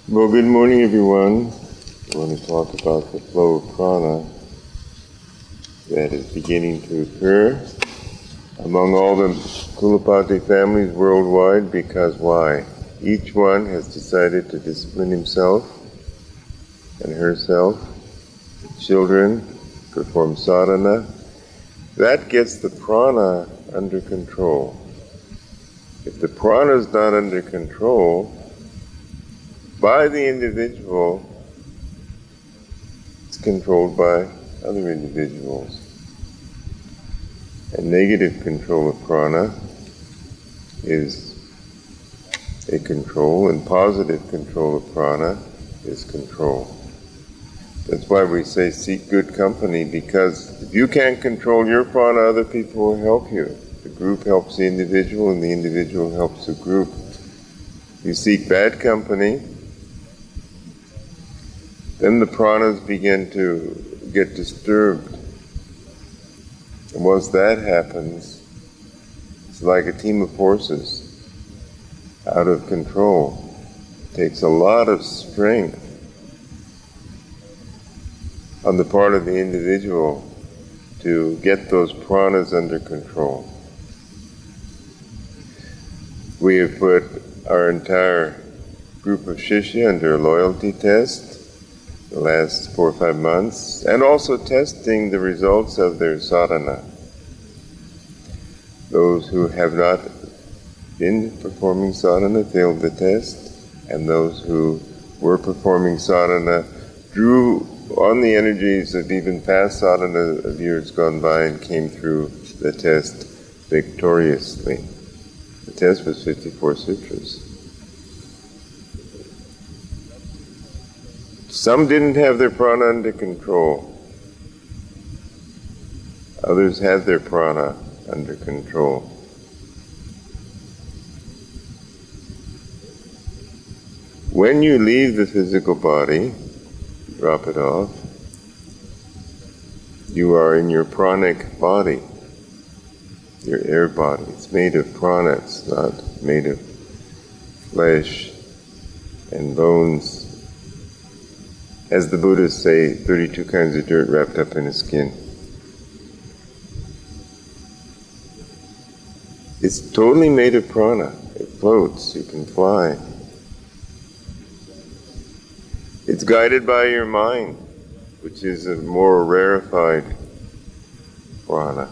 Well, good morning, everyone. I want to talk about the flow of prana that is beginning to occur among all the Kulapati families worldwide, because why? Each one has decided to discipline himself and herself. Children perform sadhana. That gets the prana under control. If the prana is not under control by the individual, it's controlled by other individuals. And negative control of prana is a control, and positive control of prana is control. That's why we say seek good company, because if you can't control your prana, other people will help you. The group helps the individual, and the individual helps the group. You seek bad company, then the pranas begin to get disturbed. And once that happens, it's like a team of horses out of control. It takes a lot of strength on the part of the individual to get those pranas under control. We have put our entire group of shishya under a loyalty test the last 4 or 5 months, and also testing the results of their sadhana. Those who have not been performing sadhana failed the test, and those who were performing sadhana drew on the energies of even past sadhana of years gone by and came through the test victoriously. The test was 54 sutras. Some didn't have their prana under control. Others had their prana under control. When you leave the physical body, drop it off, you are in your pranic body, your air body. It's made of prana, it's not made of flesh and bones. As the Buddhists say, 32 kinds of dirt wrapped up in a skin. It's totally made of prana. It floats, you can fly. It's guided by your mind, which is a more rarefied prana,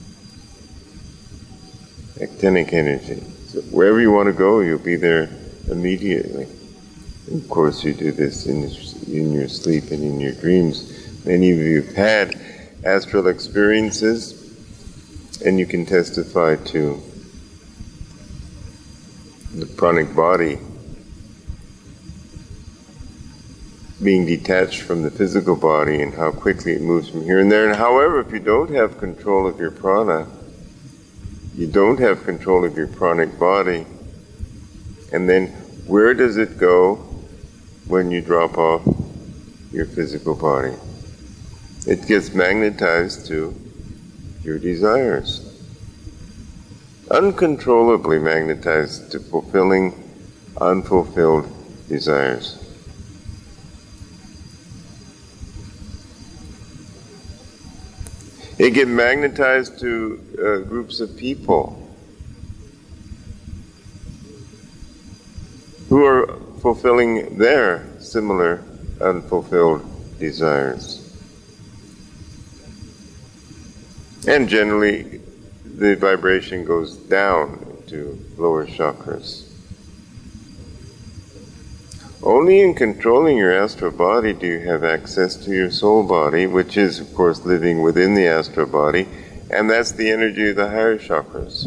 actinic energy. So wherever you want to go, you'll be there immediately. And of course, you do this in your sleep and in your dreams. Many of you have had astral experiences, and you can testify to the pranic body being detached from the physical body and how quickly it moves from here and there. And however, if you don't have control of your prana, you don't have control of your pranic body, and then where does it go when you drop off your physical body? It gets magnetized to your desires. Uncontrollably magnetized to fulfilling unfulfilled desires. It gets magnetized to groups of people who are fulfilling their similar unfulfilled desires. And generally, the vibration goes down to lower chakras. Only in controlling your astral body do you have access to your soul body, which is, of course, living within the astral body, and that's the energy of the higher chakras.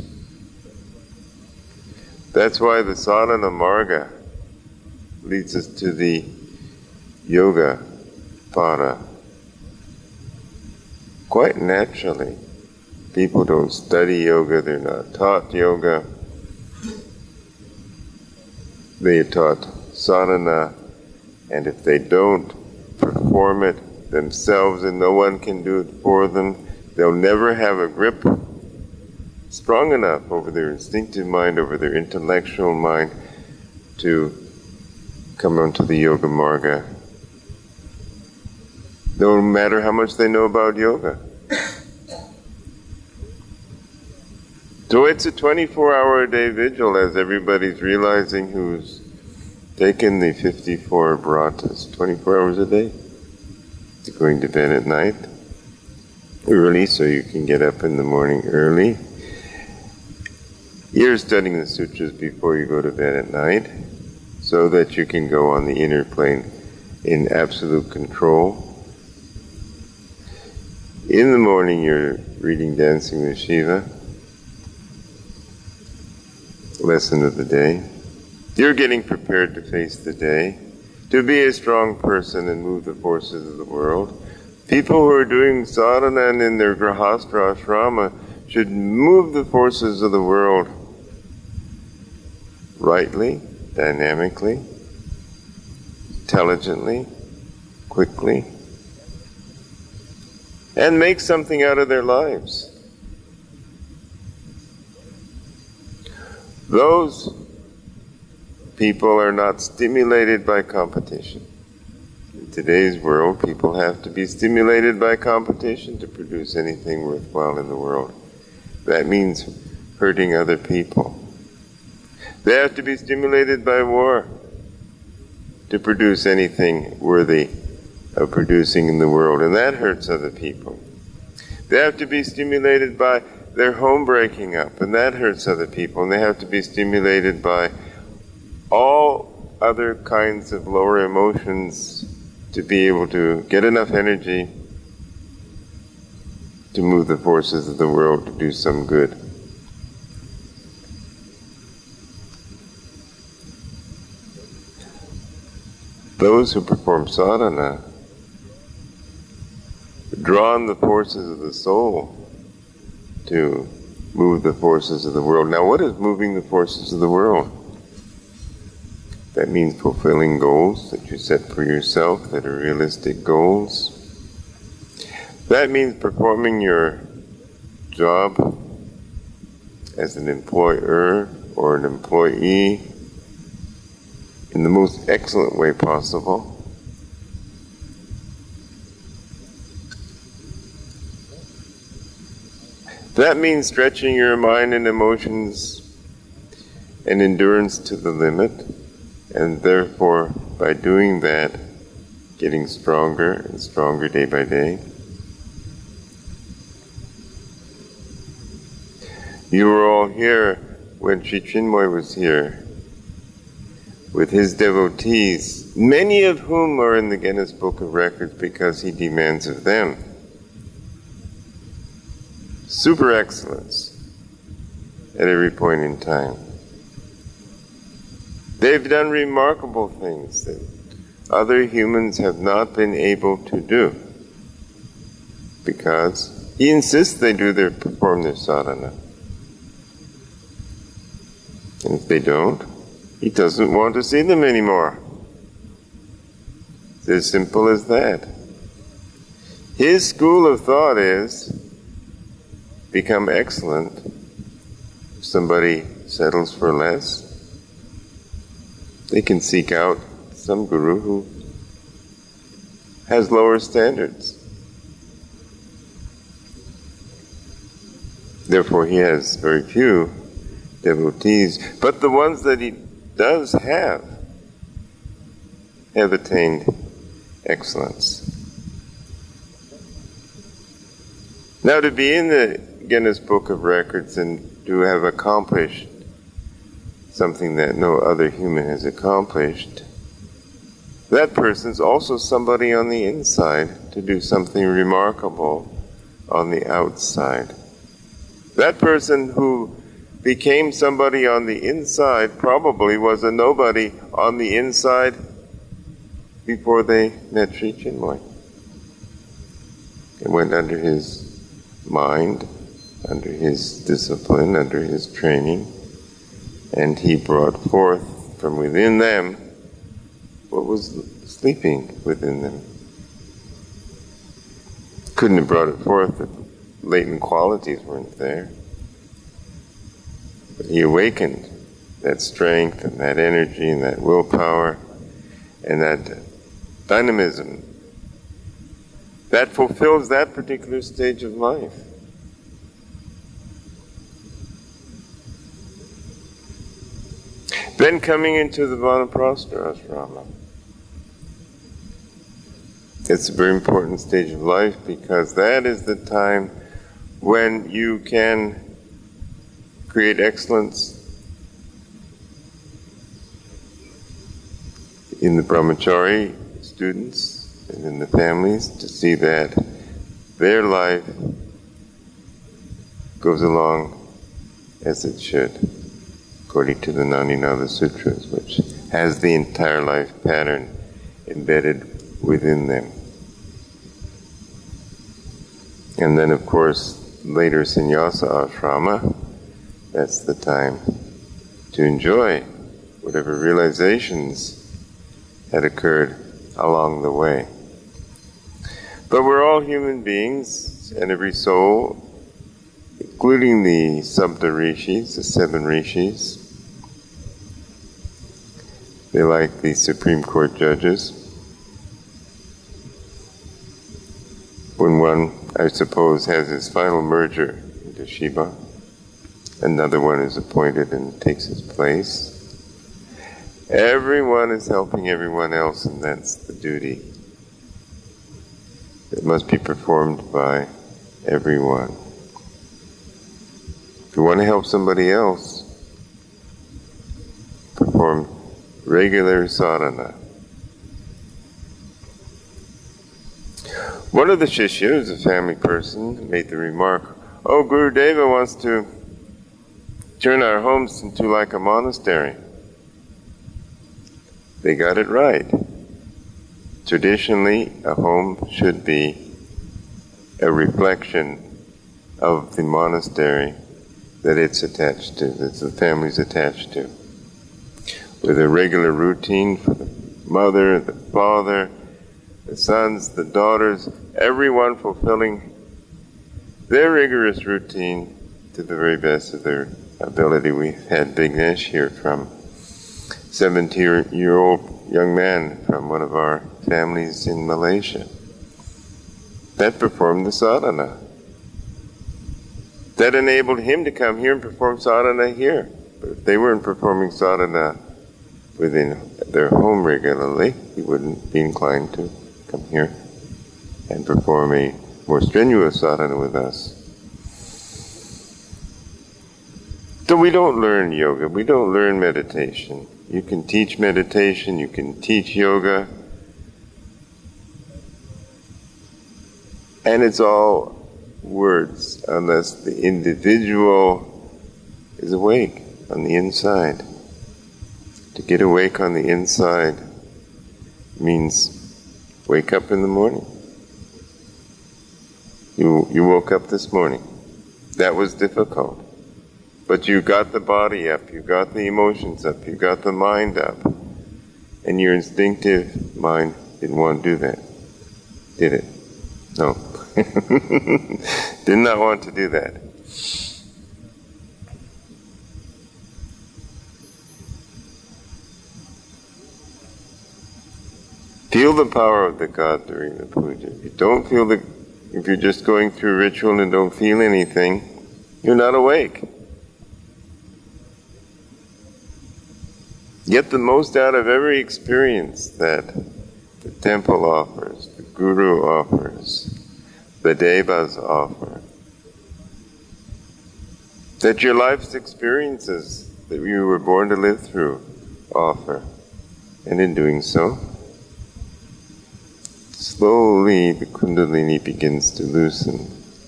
That's why the sadhana marga leads us to the yoga pada. Quite naturally. People don't study yoga, they're not taught yoga. They are taught sadhana, and if they don't perform it themselves and no one can do it for them, they'll never have a grip strong enough over their instinctive mind, over their intellectual mind, to come onto the Yoga Marga, no matter how much they know about yoga. So it's a 24-hour-a-day vigil, as everybody's realizing who's taken the 54 vratas, 24 hours a day. Going to bed at night early so you can get up in the morning early. You're studying the sutras before you go to bed at night so that you can go on the inner plane in absolute control. In the morning you're reading Dancing with Shiva, lesson of the day. You're getting prepared to face the day, to be a strong person and move the forces of the world. People who are doing sadhana and in their grahastra ashrama should move the forces of the world rightly, dynamically, intelligently, quickly, and make something out of their lives. Those people are not stimulated by competition. In today's world, people have to be stimulated by competition to produce anything worthwhile in the world. That means hurting other people. They have to be stimulated by war to produce anything worthy of producing in the world, and that hurts other people. They have to be stimulated by their home breaking up, and that hurts other people, and they have to be stimulated by all other kinds of lower emotions to be able to get enough energy to move the forces of the world to do some good. Those who perform sadhana draw on the forces of the soul to move the forces of the world. Now, what is moving the forces of the world? That means fulfilling goals that you set for yourself that are realistic goals. That means performing your job as an employer or an employee in the most excellent way possible. That means stretching your mind and emotions and endurance to the limit, and therefore, by doing that, getting stronger and stronger day by day. You were all here when Sri Chinmoy was here with his devotees, many of whom are in the Guinness Book of Records because he demands of them super excellence at every point in time. They've done remarkable things that other humans have not been able to do because he insists they perform their sadhana. And if they don't, he doesn't want to see them anymore. It's as simple as that. His school of thought is become excellent. If somebody settles for less, they can seek out some guru who has lower standards. Therefore, he has very few devotees, but the ones that he does have attained excellence. Now, to be in the Guinness Book of Records and to have accomplished something that no other human has accomplished, that person's also somebody on the inside to do something remarkable on the outside. That person who became somebody on the inside probably was a nobody on the inside before they met Sri Chinmoy. It went under his mind, under his discipline, under his training, and he brought forth from within them what was sleeping within them. Couldn't have brought it forth if latent qualities weren't there. But he awakened that strength and that energy and that willpower, and that dynamism that fulfills that particular stage of life. Then coming into the Vanaprastha ashrama. It's a very important stage of life because that is the time when you can create excellence in the brahmachari students and in the families to see that their life goes along as it should, according to the Naninada Sutras, which has the entire life pattern embedded within them. And then, of course, later Sannyasa ashrama, that's the time to enjoy whatever realizations had occurred along the way. But we're all human beings, and every soul, including the Sabda Rishis, the 7 Rishis, they like the Supreme Court judges. When one, I suppose, has his final merger into Shiva, another one is appointed and takes his place. Everyone is helping everyone else, and that's the duty that must be performed by everyone. If you want to help somebody else, perform regular sadhana. One of the Shishyas, a family person, made the remark, "Oh, Gurudeva wants to turn our homes into like a monastery." They got it right. Traditionally, a home should be a reflection of the monastery that it's attached to, that the family's attached to, with a regular routine for the mother, the father, the sons, the daughters, everyone fulfilling their rigorous routine to the very best of their ability. We've had Vignesh here from 17-year-old young man from one of our families in Malaysia that performed the sadhana. That enabled him to come here and perform sadhana here. But if they weren't performing sadhana within their home regularly, he wouldn't be inclined to come here and perform a more strenuous sadhana with us. So we don't learn yoga, we don't learn meditation. You can teach meditation, you can teach yoga, and it's all words unless the individual is awake on the inside. To get awake on the inside means wake up in the morning. You woke up this morning. That was difficult. But you got the body up, you got the emotions up, you got the mind up. And your instinctive mind didn't want to do that. Did it? No. Did not want to do that. Feel the power of the God during the puja. If you don't feel if you're just going through ritual and don't feel anything, you're not awake. Get the most out of every experience that the temple offers, the Guru offers, the Devas offer. That your life's experiences that you were born to live through offer. And in doing so, slowly the Kundalini begins to loosen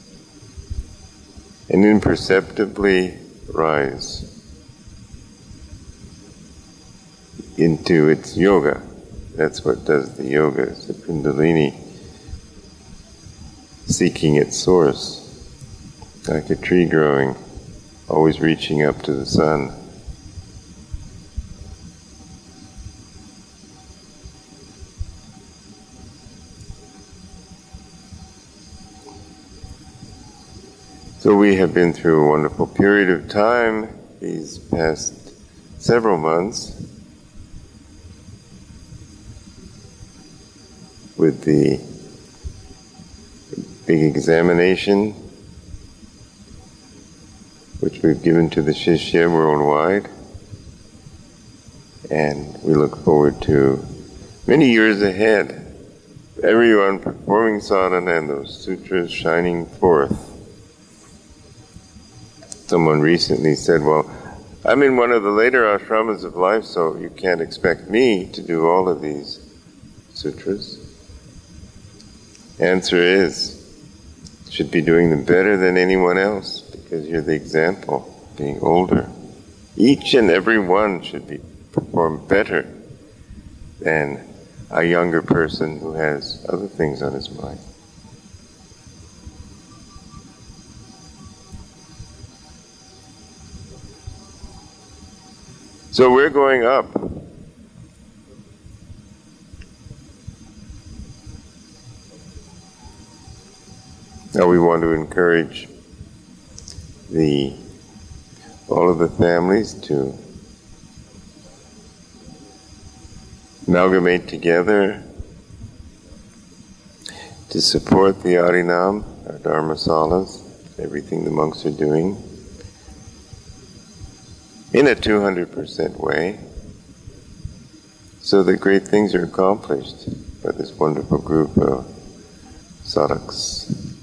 and imperceptibly rise into its yoga. That's what does the yoga, is the Kundalini seeking its source, like a tree growing, always reaching up to the sun. So we have been through a wonderful period of time these past several months. with the big examination which we've given to the Shishya worldwide. And we look forward to many years ahead, everyone performing sadhana and those sutras shining forth. Someone recently said, well, I'm in one of the later ashramas of life, so you can't expect me to do all of these sutras. Answer is, should be doing them better than anyone else, because you're the example, being older. Each and every one should be performed better than a younger person who has other things on his mind. So we're going up. Now we want to encourage all of the families to amalgamate together to support the Harinam, our Dharmasalas, everything the monks are doing, in a 200% way, so that great things are accomplished by this wonderful group of sadhaks.